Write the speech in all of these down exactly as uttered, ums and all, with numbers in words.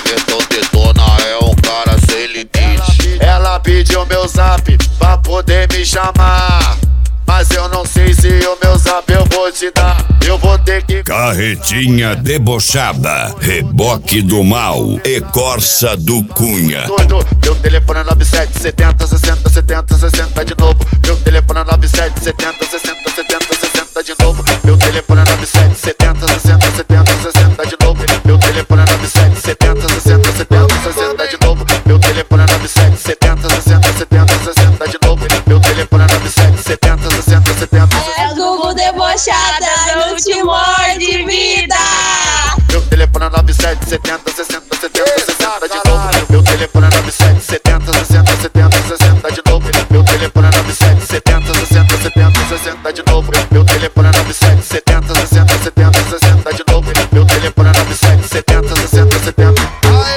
Então detona, é um cara sem limite. Ela pediu meu zap pra poder me chamar, mas eu não sei se o meu zap eu vou te dar. Eu vou ter que... Carretinha debochada, reboque do mal e Corsa do Cunha. Doido, meu telefone é nove sete setenta sessenta setenta sessenta de novo. Meu telefone é nove sete setenta sessenta setenta sessenta de novo. Meu telefone é nove sete setenta sessenta setenta sessenta de novo. Meu telefone é nove sete setenta sessenta setenta sessenta de novo. Meu telefone é nove sete setenta sessenta setenta sessenta de novo. Meu telefone é nove sete setenta sessenta setenta. É Gugu debochada, não te morde, vida. Meu telefone é nove sete setenta sessenta setenta sessenta de novo. Meu telefone é nove sete setenta sessenta setenta sessenta de novo. Meu telefone é nove sete setenta sessenta setenta sessenta de novo. Meu telefone é nove sete setenta sessenta setenta sessenta de novo. Meu telefone é nove sete setenta sessenta setenta.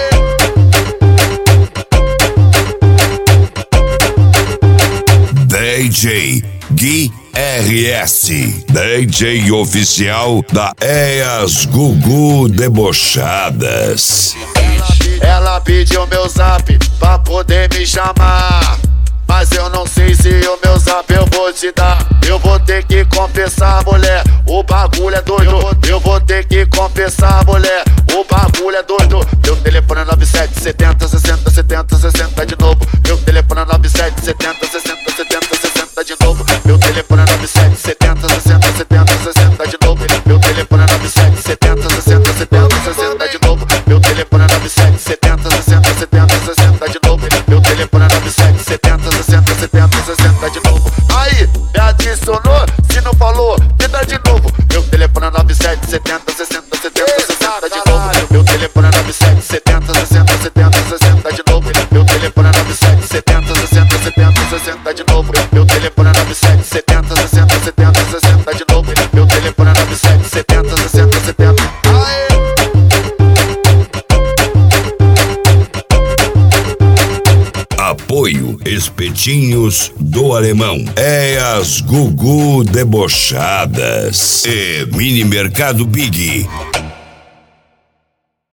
D J Gui R S, D J oficial da EAS Gugu Debochadas. Ela pediu meu zap pra poder me chamar, mas eu não sei se o meu zap eu vou te dar. Eu vou ter que confessar, mulher, o bagulho é doido. Eu vou ter que confessar, mulher, o bagulho é doido. Meu telefone é nove sete setenta sessenta setenta sessenta de novo. Meu telefone é nove sete setenta sessenta setenta sessenta de novo. Meu telefone é nove sete setenta sessenta setenta sessenta de novo. Meu telefone é nove sete setenta sessenta setenta sessenta de novo. Meu telefone é nove sete setenta sessenta setenta sessenta de novo. Meu telefone é nove sete setenta sessenta setenta sessenta de novo. Aí, me adicionou, se não falou, me dá de novo. Meu telefone é nove sete setenta sessenta setenta sessenta de novo. Meu telefone é nove sete setenta sessenta setenta sessenta de novo. Meu telefone é nove sete setenta sessenta setenta sessenta de novo. Meu telefone é nove sete setenta sessenta setenta sessenta de novo. Meu telefone é nove sete setenta sessenta setenta. Apoio Espetinhos do Alemão, EAS Gugu Debochadas e Mini Mercado Big.